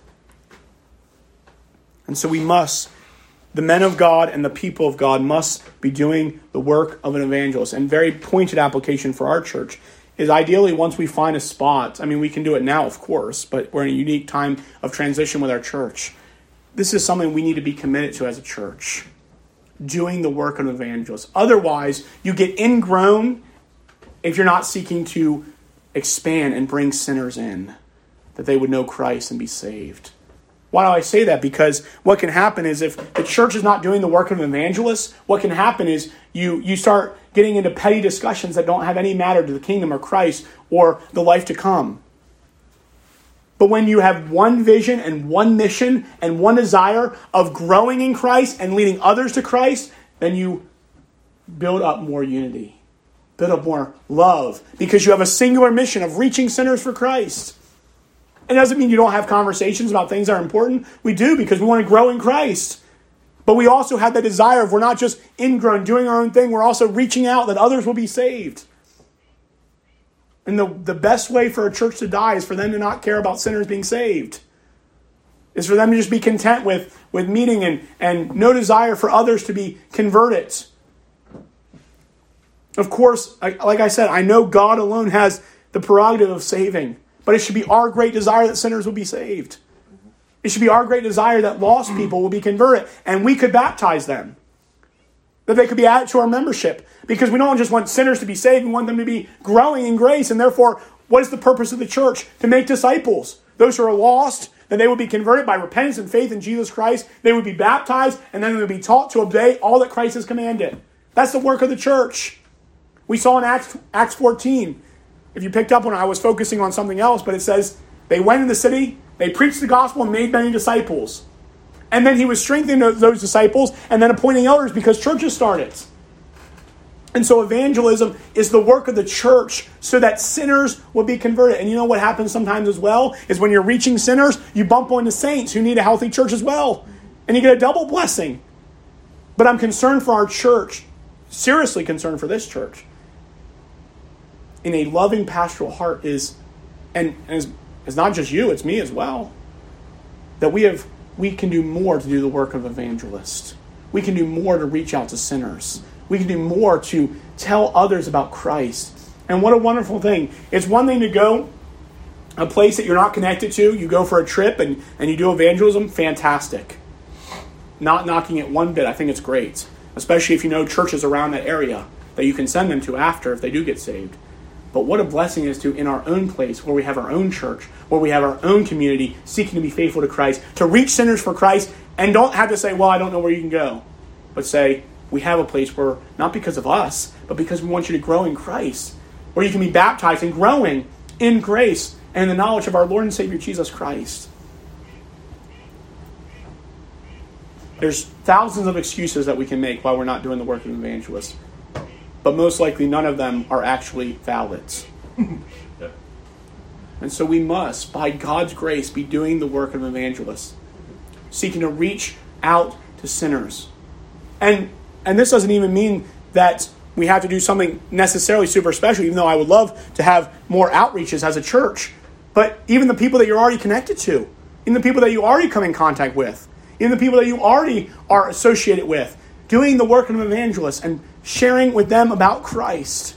And so the men of God and the people of God must be doing the work of an evangelist. And very pointed application for our church is ideally once we find a spot, I mean, we can do it now, of course, but we're in a unique time of transition with our church. This is something we need to be committed to as a church, doing the work of an evangelist. Otherwise, you get ingrown if you're not seeking to expand and bring sinners in, that they would know Christ and be saved. Why do I say that? Because what can happen is if the church is not doing the work of an evangelist, what can happen is you start getting into petty discussions that don't have any matter to the kingdom or Christ or the life to come. But when you have one vision and one mission and one desire of growing in Christ and leading others to Christ, then you build up more unity, build up more love, because you have a singular mission of reaching sinners for Christ. It doesn't mean you don't have conversations about things that are important. We do, because we want to grow in Christ. But we also have the desire of, we're not just ingrown, doing our own thing, we're also reaching out that others will be saved. And the best way for a church to die is for them to not care about sinners being saved. Is for them to just be content with meeting and no desire for others to be converted. Of course, like I said, I know God alone has the prerogative of saving. But it should be our great desire that sinners will be saved. It should be our great desire that lost people will be converted and we could baptize them. That they could be added to our membership. Because we don't just want sinners to be saved, we want them to be growing in grace. And therefore, what is the purpose of the church? To make disciples. Those who are lost, that they would be converted by repentance and faith in Jesus Christ. They would be baptized and then they would be taught to obey all that Christ has commanded. That's the work of the church. We saw in Acts 14. If you picked up when I was focusing on something else, but it says they went in the city, they preached the gospel and made many disciples. And then he was strengthening those disciples and then appointing elders because churches started. And so evangelism is the work of the church so that sinners will be converted. And you know what happens sometimes as well is when you're reaching sinners, you bump into saints who need a healthy church as well. And you get a double blessing. But I'm concerned for our church, seriously concerned for this church. In a loving pastoral heart is not just you, it's me as well. That we can do more to do the work of evangelist. We can do more to reach out to sinners. We can do more to tell others about Christ. And what a wonderful thing. It's one thing to go a place that you're not connected to. You go for a trip and you do evangelism. Fantastic. Not knocking it one bit. I think it's great. Especially if you know churches around that area that you can send them to after if they do get saved. But what a blessing it is to, in our own place, where we have our own church, where we have our own community, seeking to be faithful to Christ, to reach sinners for Christ, and don't have to say, well, I don't know where you can go. But say, we have a place where, not because of us, but because we want you to grow in Christ, where you can be baptized and growing in grace and in the knowledge of our Lord and Savior, Jesus Christ. There's thousands of excuses that we can make why we're not doing the work of an evangelist. But most likely none of them are actually valid. And so we must, by God's grace, be doing the work of an evangelist, seeking to reach out to sinners. And this doesn't even mean that we have to do something necessarily super special, even though I would love to have more outreaches as a church. But even the people that you're already connected to, even the people that you already come in contact with, even the people that you already are associated with, doing the work of an evangelist and sharing with them about Christ,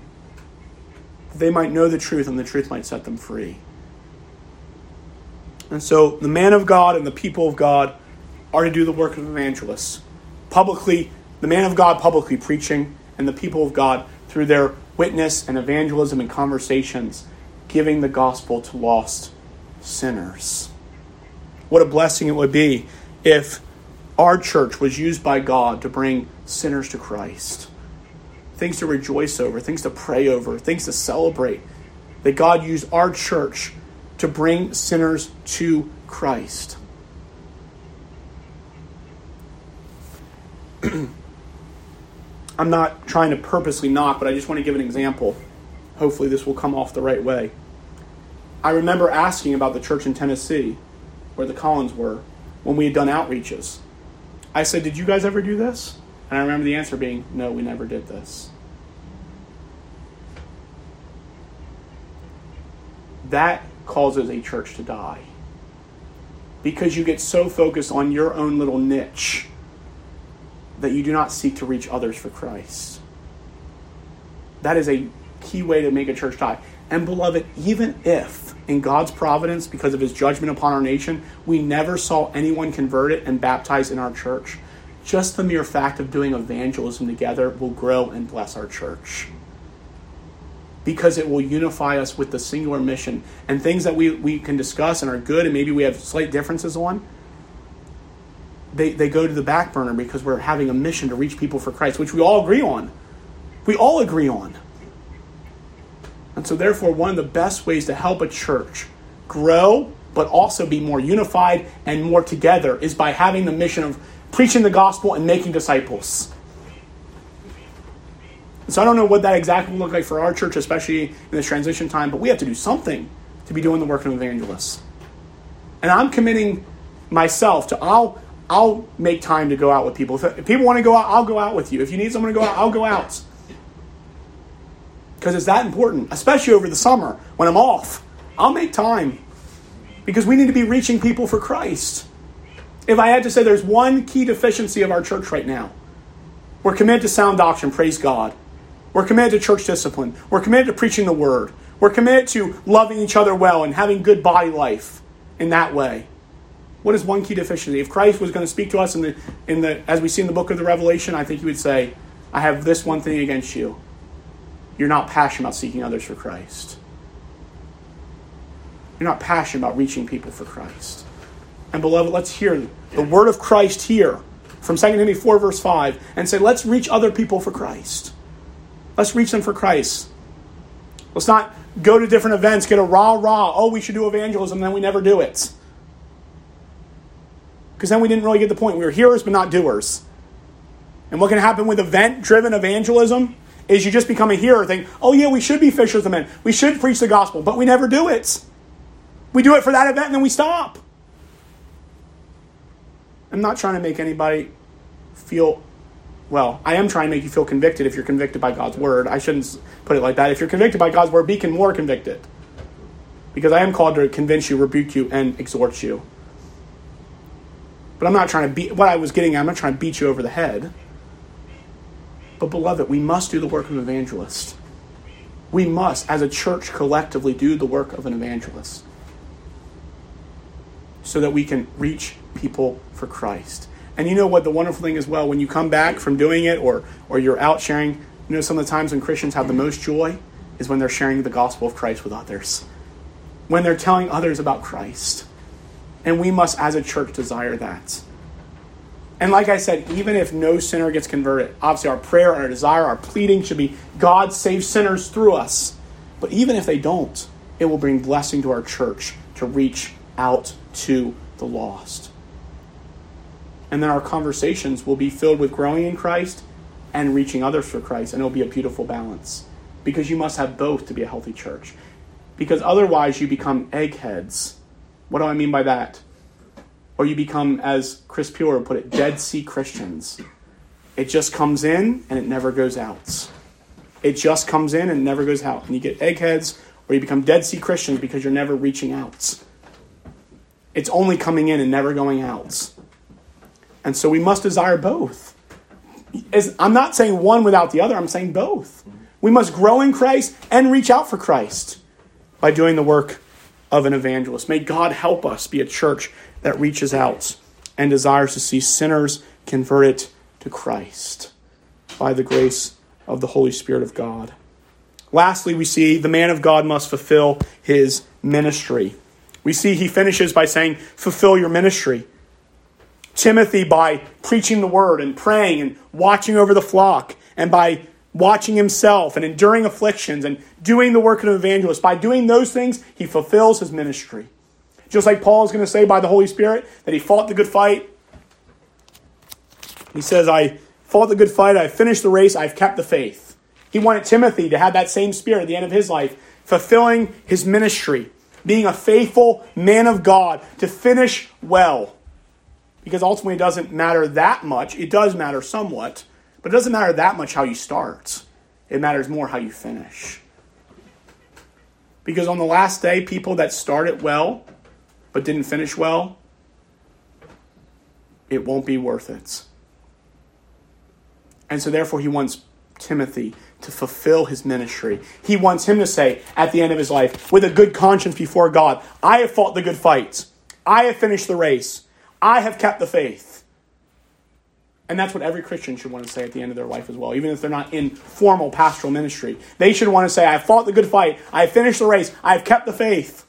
that they might know the truth and the truth might set them free. And so the man of God and the people of God are to do the work of evangelists. Publicly, the man of God publicly preaching, and the people of God through their witness and evangelism and conversations, giving the gospel to lost sinners. What a blessing it would be if our church was used by God to bring sinners to Christ. Things to rejoice over, things to pray over, things to celebrate. That God used our church to bring sinners to Christ. I'm not trying to purposely knock, but I just want to give an example. Hopefully this will come off the right way. I remember asking about the church in Tennessee, where the Collins were, when we had done outreaches. I said, did you guys ever do this? And I remember the answer being, no, we never did this. That causes a church to die. Because you get so focused on your own little niche that you do not seek to reach others for Christ. That is a key way to make a church die. And beloved, even if, in God's providence, because of his judgment upon our nation, we never saw anyone converted and baptized in our church, just the mere fact of doing evangelism together will grow and bless our church. Because it will unify us with the singular mission. And things that we can discuss and are good and maybe we have slight differences on, they go to the back burner because we're having a mission to reach people for Christ, which we all agree on. We all agree on. And so therefore, one of the best ways to help a church grow, but also be more unified and more together, is by having the mission of preaching the gospel and making disciples. So I don't know what that exactly will look like for our church, especially in this transition time, but we have to do something to be doing the work of evangelists. And I'm committing myself to, I'll make time to go out with people. If people want to go out, I'll go out with you. If you need someone to go out, I'll go out. Because it's that important, especially over the summer when I'm off. I'll make time because we need to be reaching people for Christ. If I had to say there's one key deficiency of our church right now, we're committed to sound doctrine, praise God. We're committed to church discipline. We're committed to preaching the word. We're committed to loving each other well and having good body life in that way. What is one key deficiency? If Christ was going to speak to us in the as we see in the book of the Revelation, I think he would say, I have this one thing against you. You're not passionate about seeking others for Christ. You're not passionate about reaching people for Christ. And beloved, let's hear the word of Christ here from 2 Timothy 4 verse 5 and say, let's reach other people for Christ. Let's reach them for Christ. Let's not go to different events, get a rah-rah, oh, we should do evangelism, and then we never do it. Because then we didn't really get the point. We were hearers but not doers. And what can happen with event-driven evangelism is you just become a hearer, think, oh yeah, we should be fishers of men. We should preach the gospel, but we never do it. We do it for that event and then we stop. I'm not trying to make anybody feel, well, I am trying to make you feel convicted if you're convicted by God's word. I shouldn't put it like that. If you're convicted by God's word, be more convicted. Because I am called to convince you, rebuke you, and exhort you. But I'm not trying to beat, what I was getting at, I'm not trying to beat you over the head. But beloved, we must do the work of an evangelist. We must, as a church, collectively do the work of an evangelist. So that we can reach people for Christ. And you know what the wonderful thing is, well, when you come back from doing it or you're out sharing, you know some of the times when Christians have the most joy is when they're sharing the gospel of Christ with others. When they're telling others about Christ. And we must, as a church, desire that. And like I said, even if no sinner gets converted, obviously our prayer, our desire, our pleading should be, God save sinners through us. But even if they don't, it will bring blessing to our church to reach out to the lost. And then our conversations will be filled with growing in Christ and reaching others for Christ. And it'll be a beautiful balance. Because you must have both to be a healthy church. Because otherwise you become eggheads. What do I mean by that? Or you become, as Chris Pure put it, Dead Sea Christians. It just comes in and it never goes out. It just comes in and never goes out. And you get eggheads, or you become Dead Sea Christians because you're never reaching out. It's only coming in and never going out. And so we must desire both. I'm not saying one without the other. I'm saying both. We must grow in Christ and reach out for Christ by doing the work of an evangelist. May God help us be a church that reaches out and desires to see sinners converted to Christ by the grace of the Holy Spirit of God. Lastly, we see the man of God must fulfill his ministry. We see he finishes by saying, fulfill your ministry. Timothy, by preaching the word and praying and watching over the flock, and by watching himself and enduring afflictions and doing the work of an evangelist, by doing those things, he fulfills his ministry. Just like Paul is going to say by the Holy Spirit that he fought the good fight. He says, I fought the good fight, I finished the race, I've kept the faith. He wanted Timothy to have that same spirit at the end of his life, fulfilling his ministry, being a faithful man of God, to finish well. Because ultimately it doesn't matter that much. It does matter somewhat, but it doesn't matter that much how you start. It matters more how you finish. Because on the last day, people that started well but didn't finish well, it won't be worth it. And so therefore he wants Timothy to fulfill his ministry. He wants him to say at the end of his life, with a good conscience before God, I have fought the good fight. I have finished the race. I have kept the faith. And that's what every Christian should want to say at the end of their life as well, even if they're not in formal pastoral ministry. They should want to say, I have fought the good fight. I have finished the race. I have kept the faith.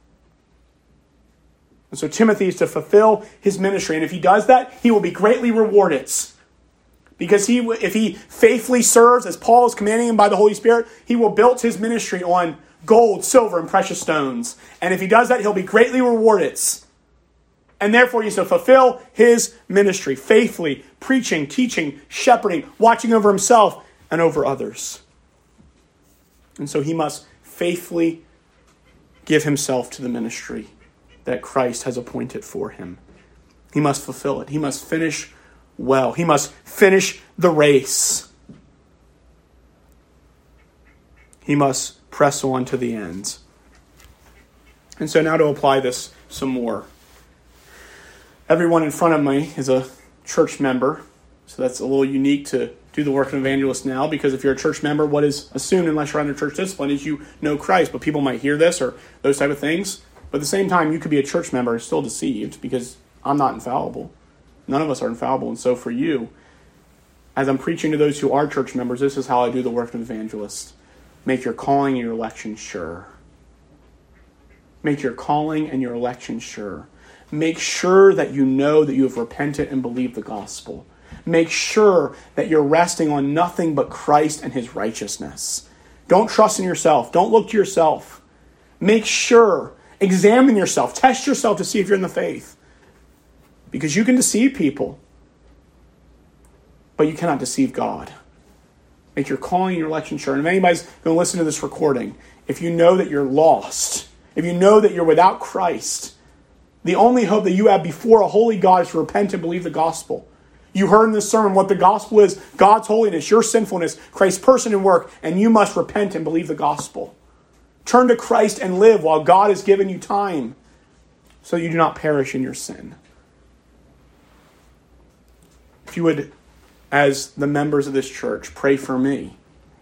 And so Timothy is to fulfill his ministry. And if he does that, he will be greatly rewarded. Because if he faithfully serves, as Paul is commanding him by the Holy Spirit, he will build his ministry on gold, silver, and precious stones. And if he does that, he'll be greatly rewarded. And therefore, he's to fulfill his ministry, faithfully preaching, teaching, shepherding, watching over himself and over others. And so he must faithfully give himself to the ministry that Christ has appointed for him. He must fulfill it. He must finish well. He must finish the race. He must press on to the end. And so now to apply this some more. Everyone in front of me is a church member, so that's a little unique to do the work of an evangelist now, because if you're a church member, what is assumed unless you're under church discipline is you know Christ, but people might hear this or those type of things. But at the same time, you could be a church member and still deceived, because I'm not infallible. None of us are infallible. And so for you, as I'm preaching to those who are church members, this is how I do the work of an evangelist. Make your calling and your election sure. Make your calling and your election sure. Make sure that you know that you have repented and believed the gospel. Make sure that you're resting on nothing but Christ and his righteousness. Don't trust in yourself. Don't look to yourself. Make sure, examine yourself, test yourself to see if you're in the faith. Because you can deceive people, but you cannot deceive God. Make your calling and your election sure. And if anybody's going to listen to this recording, if you know that you're lost, if you know that you're without Christ, the only hope that you have before a holy God is to repent and believe the gospel. You heard in this sermon what the gospel is: God's holiness, your sinfulness, Christ's person and work, and you must repent and believe the gospel. Turn to Christ and live while God has given you time, so you do not perish in your sin. If you would, as the members of this church, pray for me,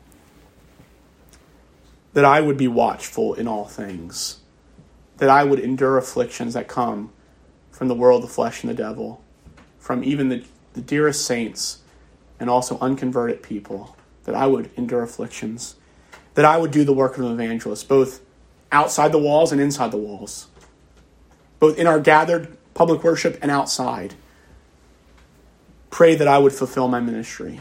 that I would be watchful in all things, that I would endure afflictions that come from the world, the flesh, and the devil, from even the dearest saints and also unconverted people, that I would endure afflictions, that I would do the work of an evangelist, both outside the walls and inside the walls, both in our gathered public worship and outside. Pray that I would fulfill my ministry.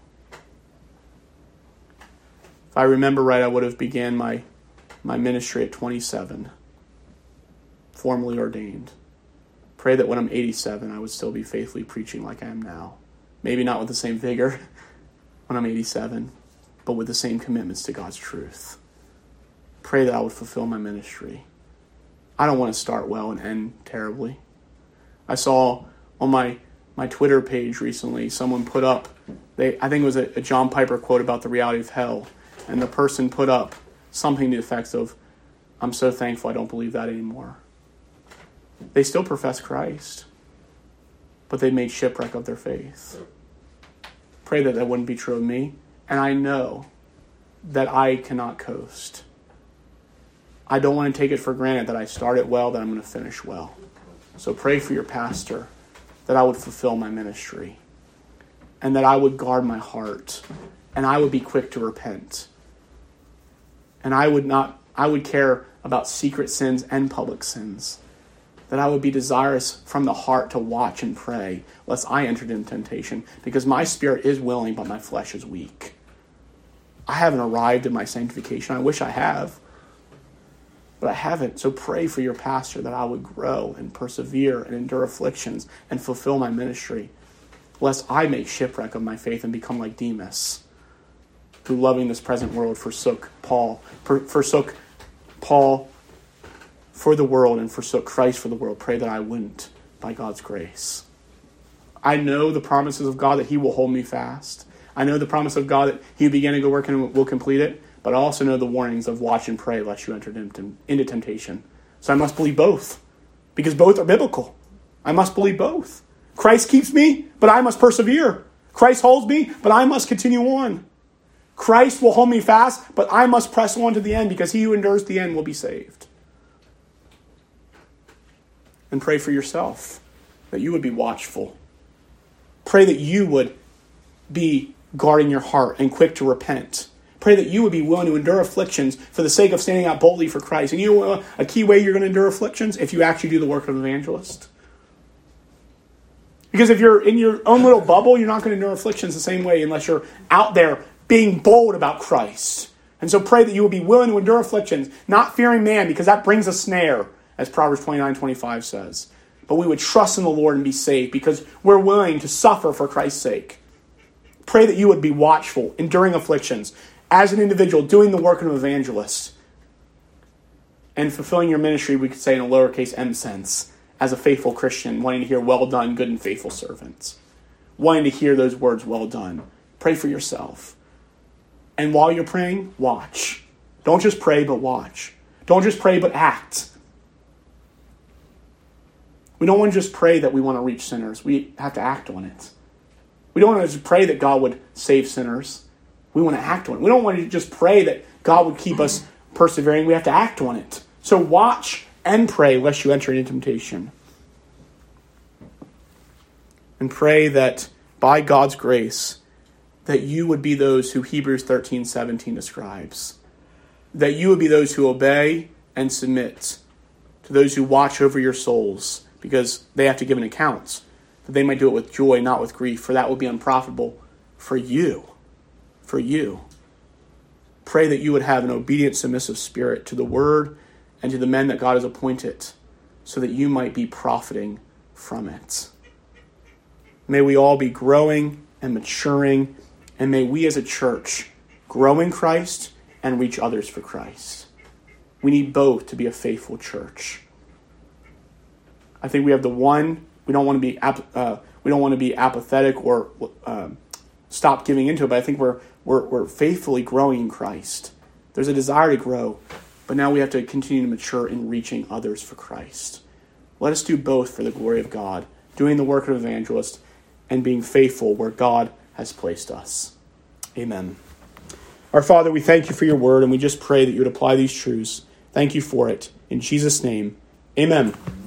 If I remember right, I would have began my ministry at 27, formally ordained. Pray that when I'm 87, I would still be faithfully preaching like I am now. Maybe not with the same vigor when I'm 87, but with the same commitments to God's truth. Pray that I would fulfill my ministry. I don't want to start well and end terribly. I saw on my Twitter page recently, someone put up, I think it was a John Piper quote about the reality of hell, and the person put up something to the effect of, I'm so thankful I don't believe that anymore. They still profess Christ, but they made shipwreck of their faith. Pray that wouldn't be true of me, and I know that I cannot coast. I don't want to take it for granted that I started well, that I'm going to finish well. So pray for your pastor that I would fulfill my ministry and that I would guard my heart and I would be quick to repent. And I would care about secret sins and public sins. That I would be desirous from the heart to watch and pray, lest I enter into temptation, because my spirit is willing, but my flesh is weak. I haven't arrived in my sanctification. I wish I have, but I haven't. So pray for your pastor that I would grow and persevere and endure afflictions and fulfill my ministry, lest I make shipwreck of my faith and become like Demas, who, loving this present world, forsook Paul for the world and forsook Christ for the world. Pray that I wouldn't, by God's grace. I know the promises of God that he will hold me fast. I know the promise of God that he began a good work and will complete it. But I also know the warnings of watch and pray lest you enter into temptation. So I must believe both, because both are biblical. I must believe both. Christ keeps me, but I must persevere. Christ holds me, but I must continue on. Christ will hold me fast, but I must press on to the end, because he who endures the end will be saved. And pray for yourself, that you would be watchful. Pray that you would be guarding your heart and quick to repent. Pray that you would be willing to endure afflictions for the sake of standing out boldly for Christ. And you know a key way you're going to endure afflictions? If you actually do the work of an evangelist. Because if you're in your own little bubble, you're not going to endure afflictions the same way unless you're out there being bold about Christ. And so pray that you will be willing to endure afflictions, not fearing man, because that brings a snare, as Proverbs 29:25 says. But we would trust in the Lord and be saved because we're willing to suffer for Christ's sake. Pray that you would be watchful, enduring afflictions, as an individual, doing the work of an evangelist, and fulfilling your ministry, we could say in a lowercase m sense, as a faithful Christian, wanting to hear, well done, good and faithful servants. Wanting to hear those words, well done. Pray for yourself. And while you're praying, watch. Don't just pray, but watch. Don't just pray, but act. We don't want to just pray that we want to reach sinners. We have to act on it. We don't want to just pray that God would save sinners. We want to act on it. We don't want to just pray that God would keep us persevering. We have to act on it. So watch and pray lest you enter into temptation. And pray that by God's grace, that you would be those who Hebrews 13:17 describes. That you would be those who obey and submit to those who watch over your souls, because they have to give an account. That they might do it with joy, not with grief, for that would be unprofitable for you. For you. Pray that you would have an obedient, submissive spirit to the word and to the men that God has appointed, so that you might be profiting from it. May we all be growing and maturing, and may we as a church grow in Christ and reach others for Christ. We need both to be a faithful church. I think we have the one. We don't want to be apathetic or stop giving into it. But I think we're faithfully growing in Christ. There's a desire to grow, but now we have to continue to mature in reaching others for Christ. Let us do both for the glory of God, doing the work of an evangelist and being faithful where God has placed us. Amen. Our Father, we thank you for your word, and we just pray that you would apply these truths. Thank you for it. In Jesus' name, amen.